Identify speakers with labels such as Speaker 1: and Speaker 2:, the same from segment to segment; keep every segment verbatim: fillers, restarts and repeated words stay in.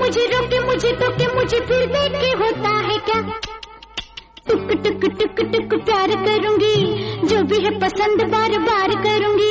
Speaker 1: मुझे रोके मुझे टोके मुझे फिर देखे होता है क्या? टुक टुक टुक टुक प्यार करूंगी, जो भी है पसंद बार बार करूंगी।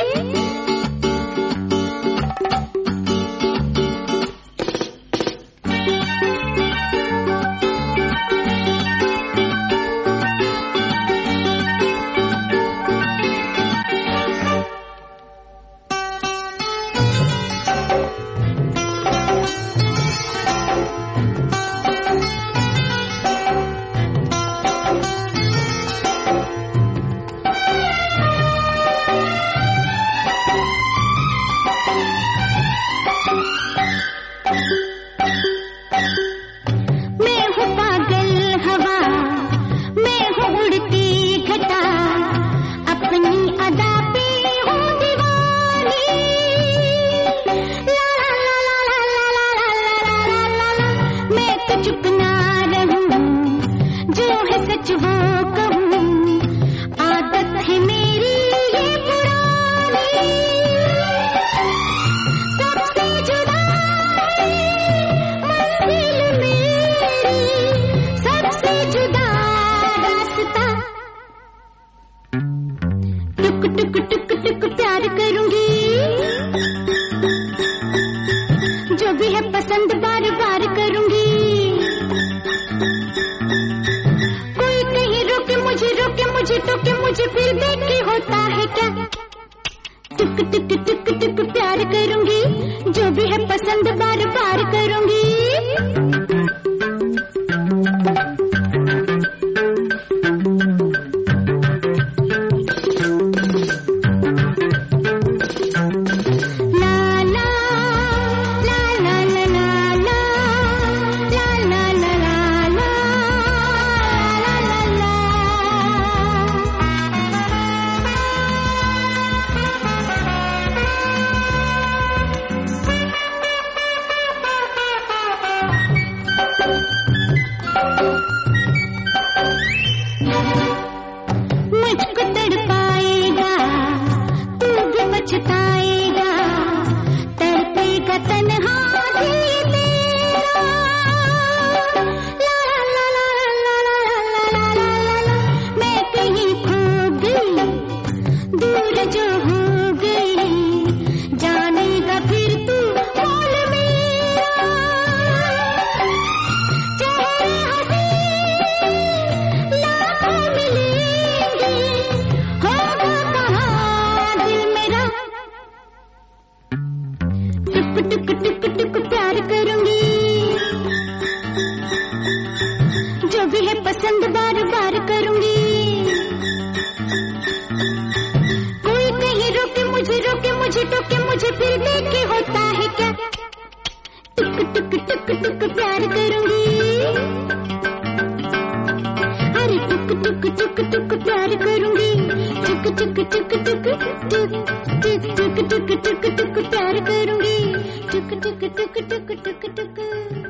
Speaker 1: टुक टुक टुक प्यार करूंगी, जो भी है पसंद बार बार करूंगी। कोई कहीं रोके मुझे रोके मुझे टोके मुझे फिर देखे होता है क्या? टुक टुक टुक टुक प्यार करूंगी, जो भी है पसंद बार बार करूंगी। मुझको तड़पाएगा तू भी पछताएगा, तड़पेगा तन्हा दिल तेरा। ला ला ला ला ला ला ला ला ला, मैं कहीं खो गई दूर जो हो गई, जानेगा फिर तू बोल मेरा। चेहरे हंसी लाखों मिलेंगे, होगा कहाँ दिल मेरा। टुक टुक टुक टुक प्यार करूंगी, जो भी है पसंद बार बार करूंगी। कोई कहीं रोके मुझे रोके मुझे टोके मुझे फिर देखे होता है क्या? टुक टुक टुक टुक प्यार करूंगी, अरे टुक टुक टुक टुक प्यार करूंगी। टुक टुक टुक टुक टुक टुक टुक टुक टुक टुक प्यार करूंगी। टुक टुक टुक टुक टुक टुक